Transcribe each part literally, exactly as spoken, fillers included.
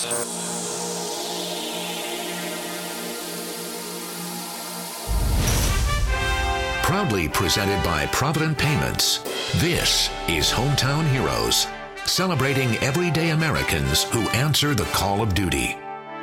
Proudly presented by Provident Payments, this is Hometown Heroes, celebrating everyday Americans who answer the call of duty.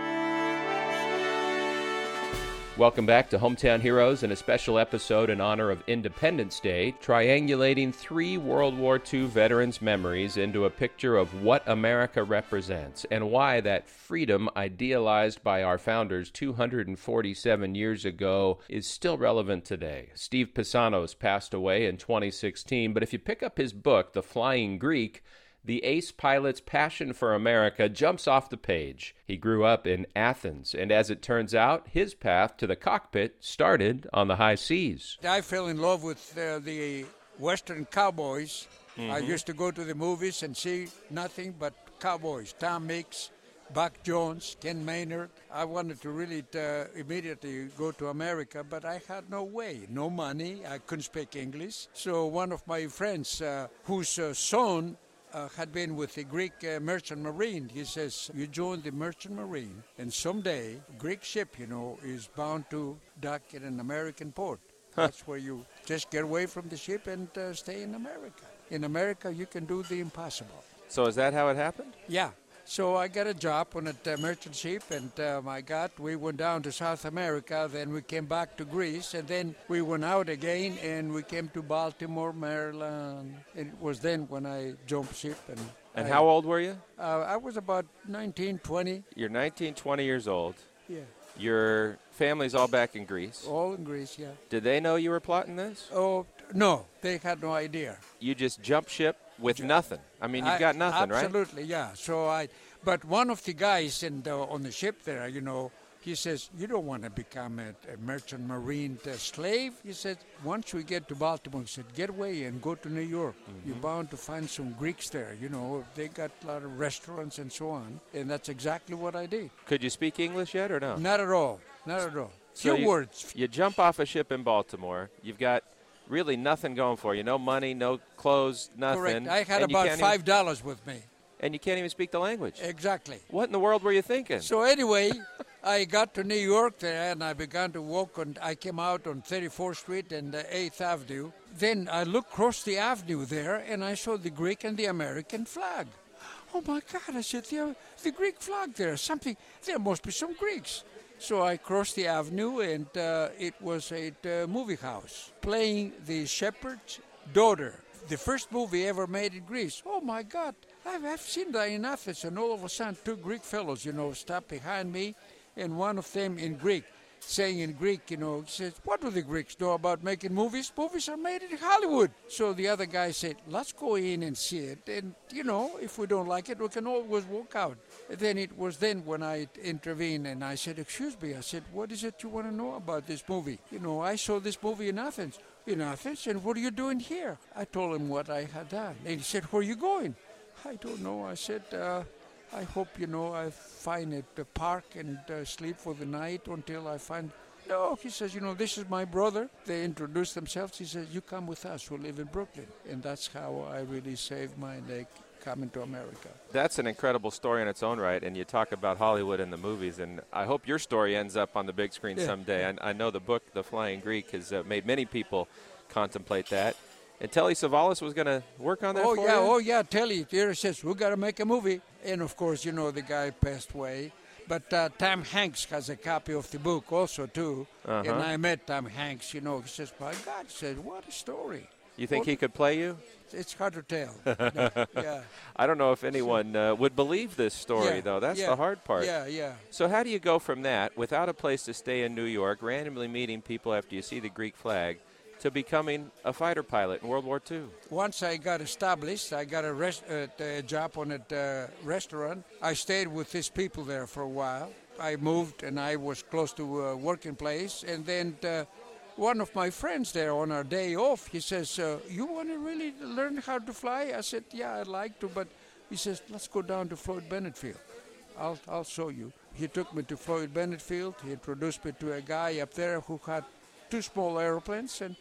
Welcome back to Hometown Heroes and a special episode in honor of Independence Day, triangulating three World War Two veterans' memories into a picture of what America represents and why that freedom idealized by our founders two hundred forty-seven years ago is still relevant today. Steve Paisanos passed away in twenty sixteen, but if you pick up his book, The Flying Greek, the ace pilot's passion for America jumps off the page. He grew up in Athens, and as it turns out, his path to the cockpit started on the high seas. I fell in love with uh, the Western cowboys. Mm-hmm. I used to go to the movies and see nothing but cowboys. Tom Mix, Buck Jones, Ken Maynard. I wanted to really uh, immediately go to America, but I had no way, no money. I couldn't speak English. So one of my friends, uh, whose uh, son Uh, had been with the Greek uh, merchant marine. He says, you join the merchant marine, and someday, Greek ship, you know, is bound to dock in an American port. Huh. That's where you just get away from the ship and uh, stay in America. In America, you can do the impossible. So is that how it happened? Yeah. So I got a job on a uh, merchant ship, and um, I got, we went down to South America, then we came back to Greece, and then we went out again, and we came to Baltimore, Maryland. It was then when I jumped ship. And And I, how old were you? Uh, I was about nineteen, twenty. You're nineteen, twenty years old. Yeah. Your family's all back in Greece. All in Greece, yeah. Did they know you were plotting this? Oh, no, they had no idea. You just jumped ship with J- nothing. I mean, you've got nothing, absolutely, right? Absolutely, yeah. So I, but one of the guys in the, on the ship there, you know, he says, you don't want to become a, a merchant marine uh, slave. He said, once we get to Baltimore, he said, get away and go to New York. Mm-hmm. You're bound to find some Greeks there. You know, they got a lot of restaurants and so on. And that's exactly what I did. Could you speak English yet or no? Not at all. Not at all. So Few you, words. You jump off a ship in Baltimore. You've got really nothing going for you. No money, no clothes, nothing. Correct. I had about five dollars even, with me. And you can't even speak the language. Exactly. What in the world were you thinking? So anyway, I got to New York there, and I began to walk on. I came out on thirty-fourth Street and uh, eighth Avenue. Then I looked across the avenue there, and I saw the Greek and the American flag. Oh my God! I said, the, the Greek flag there. Something. There must be some Greeks. So I crossed the avenue, and uh, it was a uh, movie house playing The Shepherd's Daughter, the first movie ever made in Greece. Oh, my God. I've, I've seen that in Athens, and all of a sudden, two Greek fellows, you know, stopped behind me, and one of them in Greek, saying in Greek, you know, says, what do the Greeks know about making movies? Movies are made in Hollywood. So the other guy said, let's go in and see it. And, you know, if we don't like it, we can always walk out. And then it was then when I intervened and I said, excuse me, I said, what is it you want to know about this movie? You know, I saw this movie in Athens. In Athens? And what are you doing here? I told him what I had done. And he said, where are you going? I don't know. I said, uh, I hope, you know, I find a, a park and uh, sleep for the night until I find... No, he says, you know, this is my brother. They introduced themselves. He says, you come with us. We live in Brooklyn. And that's how I really saved my leg coming to America. That's an incredible story in its own right. And you talk about Hollywood and the movies. And I hope your story ends up on the big screen yeah. someday. I, I know the book, The Flying Greek, has uh, made many people contemplate that. And Telly Savalas was going to work on that oh, for yeah, you? Oh, yeah, Telly. There says, we got to make a movie. And, of course, you know, the guy passed away. But uh, Tom Hanks has a copy of the book also, too. Uh-huh. And I met Tom Hanks, you know. He says, my God, he said, what a story. You think what? he could play you? It's hard to tell. No, yeah. I don't know if anyone uh, would believe this story, yeah, though. That's yeah, the hard part. Yeah, yeah. So how do you go from that, without a place to stay in New York, randomly meeting people after you see the Greek flag, to becoming a fighter pilot in World War Two? Once I got established, I got a, rest, uh, a job on a uh, restaurant. I stayed with these people there for a while. I moved, and I was close to a working place. And then uh, one of my friends there on our day off, he says, uh, you want to really learn how to fly? I said, yeah, I'd like to. But he says, let's go down to Floyd Bennett Field. I'll, I'll show you. He took me to Floyd Bennett Field. He introduced me to a guy up there who had two small airplanes, and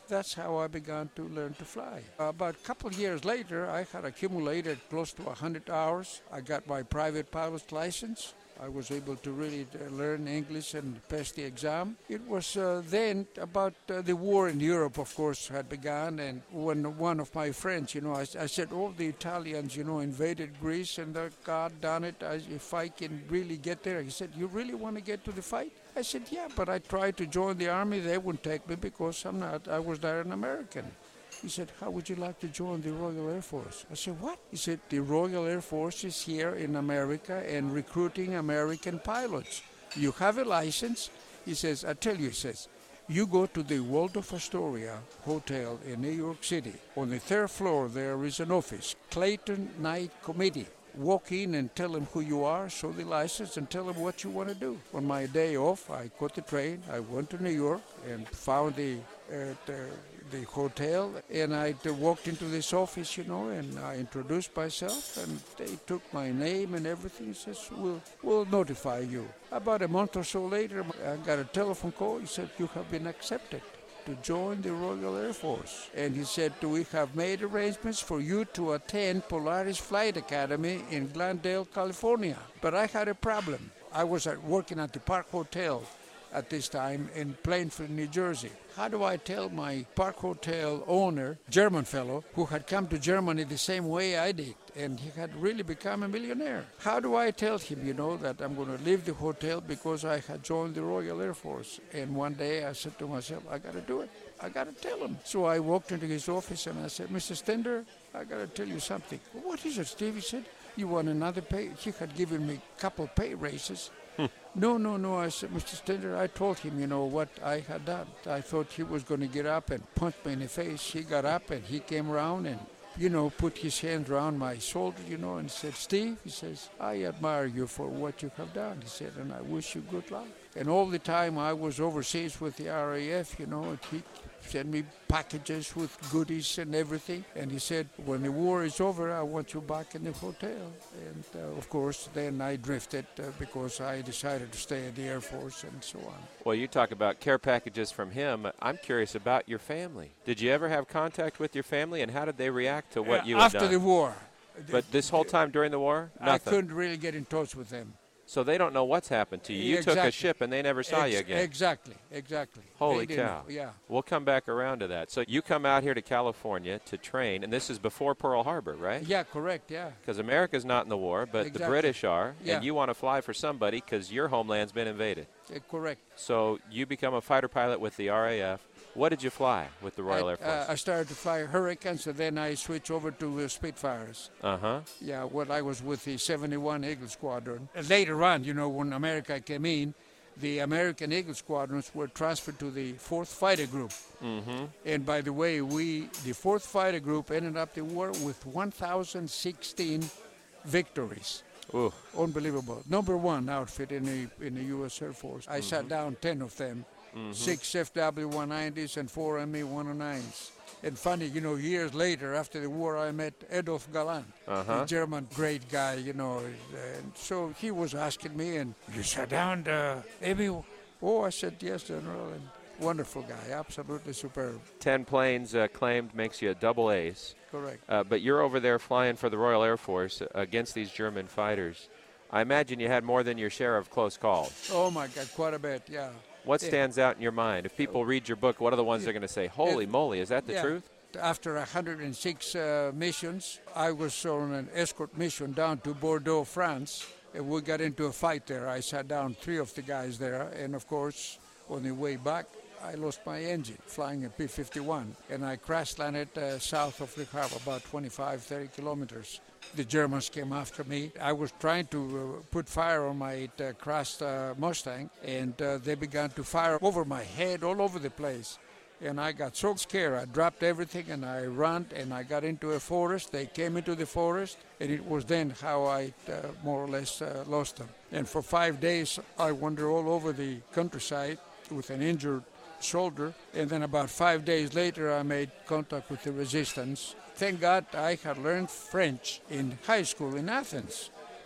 That's how I began to learn to fly. About a couple of years later, I had accumulated close to one hundred hours. I got my private pilot's license. I was able to really uh, learn English and pass the exam. It was uh, then about uh, the war in Europe, of course, had begun. And when one of my friends, you know, I, I said, all the Italians, you know, invaded Greece, and uh, God darn it, I, if I can really get there. He said, you really want to get to the fight? I said, yeah, but I tried to join the army. They wouldn't take me because I'm not, I was not an American. He said, how would you like to join the Royal Air Force? I said, what? He said, the Royal Air Force is here in America and recruiting American pilots. You have a license? He says, I tell you, he says, you go to the Waldorf Astoria Hotel in New York City. On the third floor, there is an office, Clayton Night Committee. Walk in and tell them who you are, show the license, and tell them what you want to do. On my day off, I caught the train. I went to New York and found the, uh, the the hotel, and I uh, walked into this office, you know, and I introduced myself, and they took my name and everything. He says, we'll, we'll notify you. About a month or so later, I got a telephone call. He said, you have been accepted to join the Royal Air Force. And he said, we have made arrangements for you to attend Polaris Flight Academy in Glendale, California. But I had a problem. I was at, working at the Park Hotel at this time in Plainfield, New Jersey. How do I tell my Park Hotel owner, German fellow, who had come to Germany the same way I did, and he had really become a millionaire? How do I tell him, you know, that I'm going to leave the hotel because I had joined the Royal Air Force? And one day I said to myself, I got to do it. I got to tell him. So I walked into his office and I said, Mister Stender, I got to tell you something. What is it, Steve? He said, you want another pay? He had given me a couple of pay raises. No, no, no, I said, Mister Stender, I told him, you know, what I had done. I thought he was going to get up and punch me in the face. He got up and he came around and, you know, put his hands around my shoulder, you know, and said, Steve, he says, I admire you for what you have done. He said, and I wish you good luck. And all the time I was overseas with the R A F, you know, and he sent me packages with goodies and everything. And he said, when the war is over, I want you back in the hotel. And, uh, of course, then I drifted uh, because I decided to stay at the Air Force and so on. Well, you talk about care packages from him. I'm curious about your family. Did you ever have contact with your family, and how did they react to what uh, you had after done? After the war. But this whole time during the war? Nothing. I couldn't really get in touch with them. So they don't know what's happened to you. You exactly. took a ship and they never saw Ex- you again. Exactly, exactly. Holy they cow. Yeah. We'll come back around to that. So you come out here to California to train, and this is before Pearl Harbor, right? Yeah, correct, yeah. Because America's not in the war, but exactly. the British are, yeah. and you want to fly for somebody because your homeland's been invaded. Uh, correct. So you become a fighter pilot with the R A F. What did you fly with the Royal I, Air Force? Uh, I started to fly Hurricanes, and then I switched over to uh, Spitfires. Uh-huh. Yeah, well, I was with the seventy-one Eagle Squadron. And later on, you know, when America came in, the American Eagle Squadrons were transferred to the fourth Fighter Group. Mm-hmm. And by the way, we, the fourth Fighter Group, ended up the war with one thousand sixteen victories. Ooh. Unbelievable. Number one outfit in the in the U S Air Force. I mm-hmm. sat down ten of them. Mm-hmm. Six F W one nineties and four M E one oh nines. And funny, you know, years later, after the war, I met Adolf Galland, uh-huh. a German great guy, you know. And so he was asking me, and you sat down, uh, Amy? Oh, I said, yes, General. And wonderful guy, absolutely superb. Ten planes uh, claimed makes you a double ace. Correct. Uh, but you're over there flying for the Royal Air Force against these German fighters. I imagine you had more than your share of close calls. Oh, my God, quite a bit, yeah. What stands out in your mind? If people read your book, what are the ones they're going to say, holy moly, is that the yeah. truth? After one hundred six uh, missions, I was on an escort mission down to Bordeaux, France, and we got into a fight there. I sat down three of the guys there, and of course, on the way back, I lost my engine flying a P fifty-one, and I crash landed uh, south of Le Havre, about twenty-five, thirty kilometers. The Germans came after me. I was trying to uh, put fire on my uh, crashed uh, Mustang, and uh, they began to fire over my head all over the place. And I got so scared, I dropped everything and I ran and I got into a forest. They came into the forest, and it was then how I uh, more or less uh, lost them. And for five days, I wandered all over the countryside with an injured shoulder. And then about five days later, I made contact with the resistance. Thank God I had learned French in high school in Athens,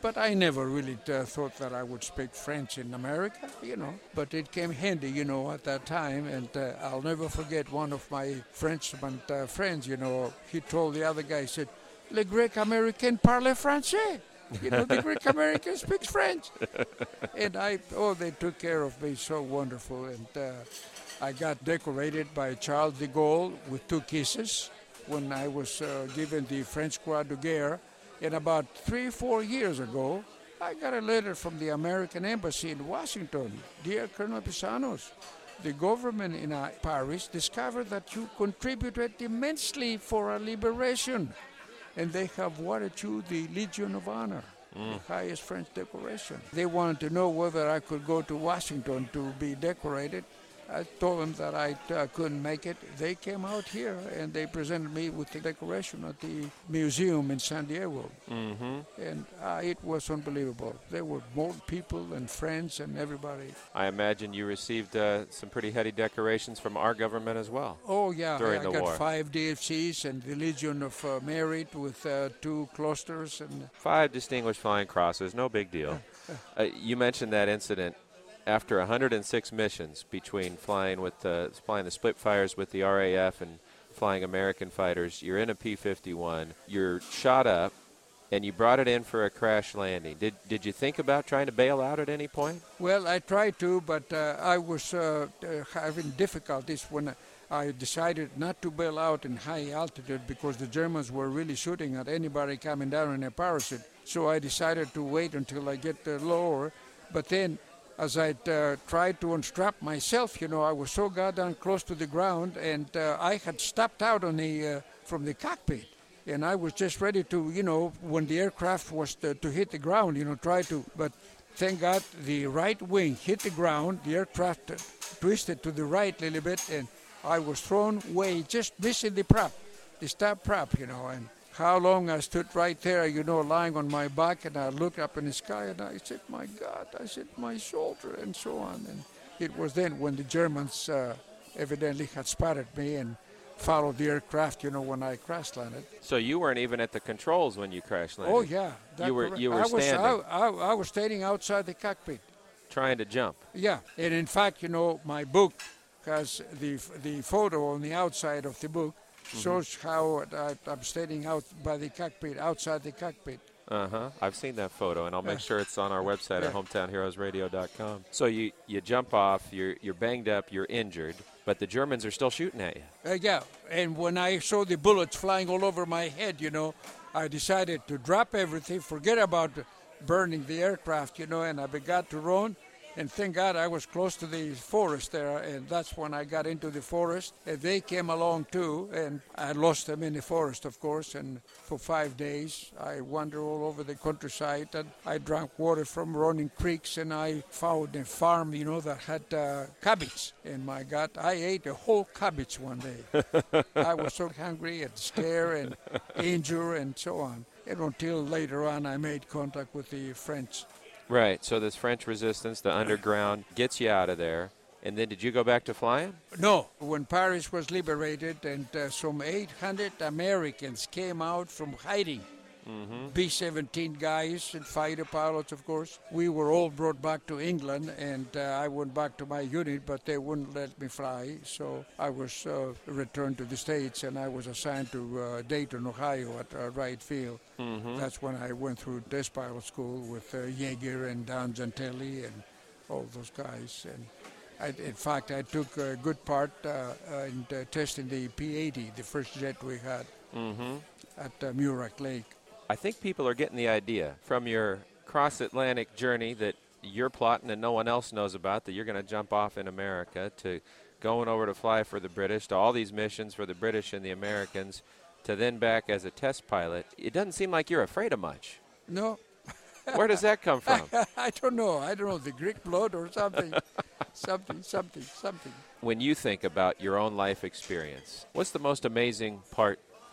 But I never really uh, thought that I would speak French in America, you know. But it came handy, you know, at that time. And uh, I'll never forget one of my Frenchman uh, friends, you know, he told the other guy, he said, "Le Greek Americain parle français." You know, the Greek American speaks French. And I, oh, they took care of me so wonderful. And uh, I got decorated by Charles de Gaulle with two kisses when I was uh, given the French Croix de Guerre. And about three, four years ago, I got a letter from the American Embassy in Washington. "Dear Colonel Pisanos, the government in uh, Paris discovered that you contributed immensely for our liberation. And they have awarded you the Legion of Honor, mm. the highest French decoration." They wanted to know whether I could go to Washington to be decorated. I told them that I uh, couldn't make it. They came out here and they presented me with the decoration at the museum in San Diego. Mm-hmm. And uh, it was unbelievable. There were more people and friends and everybody. I imagine you received uh, some pretty heady decorations from our government as well. Oh, yeah. During I the got war. five D F Cs and the Legion of uh, Merit with uh, two clusters. And Five Distinguished Flying Crosses, no big deal. uh, you mentioned that incident. After one hundred six missions between flying with the flying the Spitfires with the R A F and flying American fighters, you're in a P fifty-one. You're shot up, and you brought it in for a crash landing. Did did you think about trying to bail out at any point? Well, I tried to, but uh, I was uh, uh, having difficulties when I decided not to bail out in high altitude because the Germans were really shooting at anybody coming down in a parachute. So I decided to wait until I get uh, lower. But then, as I uh, tried to unstrap myself, you know, I was so goddamn close to the ground, and uh, I had stepped out on the uh, from the cockpit, and I was just ready to, you know, when the aircraft was to, to hit the ground, you know, try to, but thank God the right wing hit the ground, the aircraft uh, twisted to the right a little bit, and I was thrown way, just missing the prop, the stop prop, you know, and how long I stood right there, you know, lying on my back, and I looked up in the sky, and I said, "My God," I said, "my shoulder," and so on. And it was then when the Germans uh, evidently had spotted me and followed the aircraft, you know, when I crash landed. So you weren't even at the controls when you crash landed? Oh, yeah. You were, you were I was, standing. I, I, I was standing outside the cockpit. Trying to jump. Yeah, and in fact, you know, my book has the the photo on the outside of the book. Mm-hmm. Shows how I, I'm standing out by the cockpit, outside the cockpit. Uh-huh. I've seen that photo, and I'll make Yeah. sure it's on our website Yeah. at hometown heroes radio dot com. So you, you jump off, you're, you're banged up, you're injured, but the Germans are still shooting at you. Uh, yeah, and when I saw the bullets flying all over my head, you know, I decided to drop everything, forget about burning the aircraft, you know, and I began to run. And thank God I was close to the forest there, and that's when I got into the forest. And they came along too, and I lost them in the forest, of course. And for five days, I wandered all over the countryside, and I drank water from running creeks, and I found a farm, you know, that had uh, cabbage. And my God, I ate a whole cabbage one day. I was so hungry and scared and injured and so on. And until later on, I made contact with the French. Right, so this French resistance, the underground, gets you out of there. And then did you go back to flying? No. When Paris was liberated and uh, some eight hundred Americans came out from hiding, mm-hmm. B seventeen guys and fighter pilots, of course, we were all brought back to England, and uh, I went back to my unit, but they wouldn't let me fly. So I was uh, returned to the States, and I was assigned to uh, Dayton, Ohio at uh, Wright Field. Mm-hmm. That's when I went through test pilot school with uh, Yeager and Don Gentili and all those guys. And I, in fact, I took a good part uh, uh, in uh, testing the P eighty, the first jet we had mm-hmm. at uh, Muroc Lake. I think people are getting the idea from your cross-Atlantic journey that you're plotting and no one else knows about, that you're going to jump off in America, to going over to fly for the British, to all these missions for the British and the Americans, to then back as a test pilot. It doesn't seem like you're afraid of much. No. Where does that come from? I don't know. I don't know, the Greek blood or something. something, something, something. When you think about your own life experience, what's the most amazing part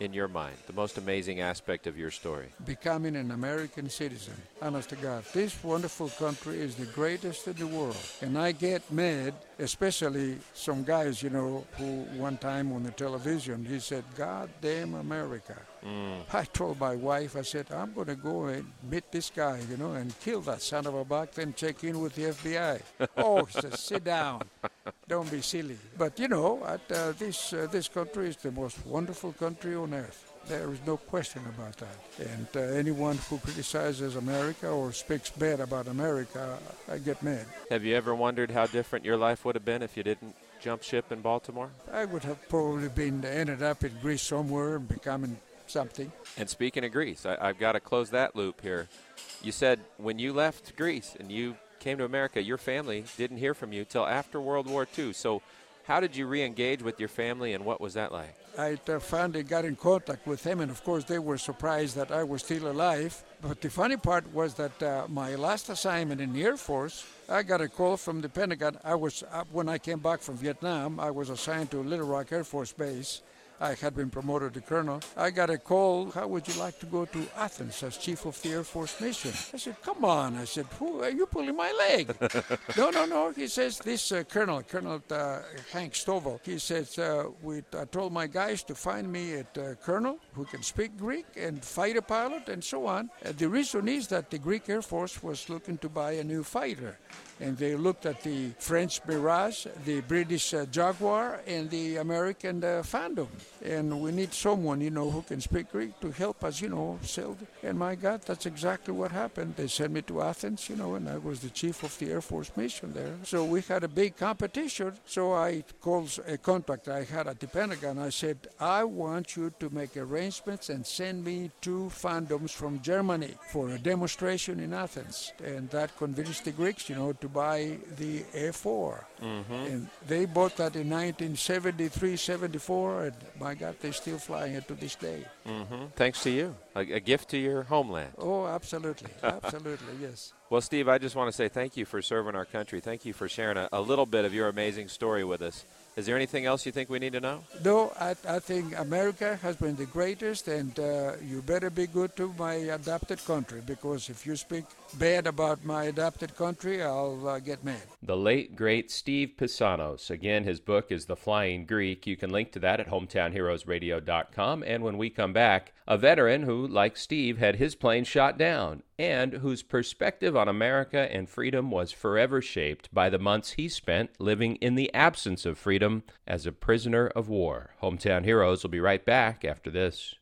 in your mind? The most amazing aspect of your story? Becoming an American citizen. Honest to God, this wonderful country is the greatest in the world. And I get mad, especially some guys, you know, who one time on the television, he said, God damn America. Mm. I told my wife, I said, I'm going to go and meet this guy, you know, and kill that son of a buck, then check in with the F B I. Oh, he said, sit down. Don't be silly. But, you know, at, uh, this, uh, this country is the most wonderful country on earth. There is no question about that. And uh, anyone who criticizes America or speaks bad about America, I get mad. Have you ever wondered how different your life would have been if you didn't jump ship in Baltimore? I would have probably been ended up in Greece somewhere and becoming something. And speaking of Greece, I, I've got to close that loop here. You said when you left Greece and you came to America, your family didn't hear from you till after World War Two. So how did you re-engage with your family, and what was that like? I uh, finally got in contact with them, and of course they were surprised that I was still alive. But the funny part was that uh, my last assignment in the Air Force, I got a call from the Pentagon. I was uh, when I came back from Vietnam, I was assigned to Little Rock Air Force Base. I had been promoted to colonel. I got a call, how would you like to go to Athens as chief of the Air Force mission? I said, come on. I said, who are you pulling my leg? no, no, no. He says, this uh, colonel, Colonel uh, Hank Stovall, he says, uh, we, I told my guys to find me a uh, colonel who can speak Greek and fighter pilot and so on. Uh, the reason is that the Greek Air Force was looking to buy a new fighter. And they looked at the French Mirage, the British uh, Jaguar, and the American uh, Phantom. And we need someone, you know, who can speak Greek to help us, you know, sell. And my God, that's exactly what happened. They sent me to Athens, you know, and I was the chief of the Air Force mission there. So we had a big competition. So I called a contact I had at the Pentagon. I said, I want you to make arrangements and send me two Phantoms from Germany for a demonstration in Athens. And that convinced the Greeks, you know, to buy the A four. Mm-hmm. And they bought that in nineteen seventy-three, seventy-four, and my God, they're still flying it to this day. Mm-hmm. Thanks to you. A, a gift to your homeland. Oh, absolutely. Absolutely, yes. Well, Steve, I just want to say thank you for serving our country. Thank you for sharing a, a little bit of your amazing story with us. Is there anything else you think we need to know? No, I, I think America has been the greatest, and uh, you better be good to my adopted country, because if you speak bad about my adopted country, I'll uh, get mad. The late, great Steve Paisanos. Again, his book is The Flying Greek. You can link to that at hometown heroes radio dot com. And when we come back, a veteran who, like Steve, had his plane shot down and whose perspective on America and freedom was forever shaped by the months he spent living in the absence of freedom as a prisoner of war. Hometown Heroes will be right back after this.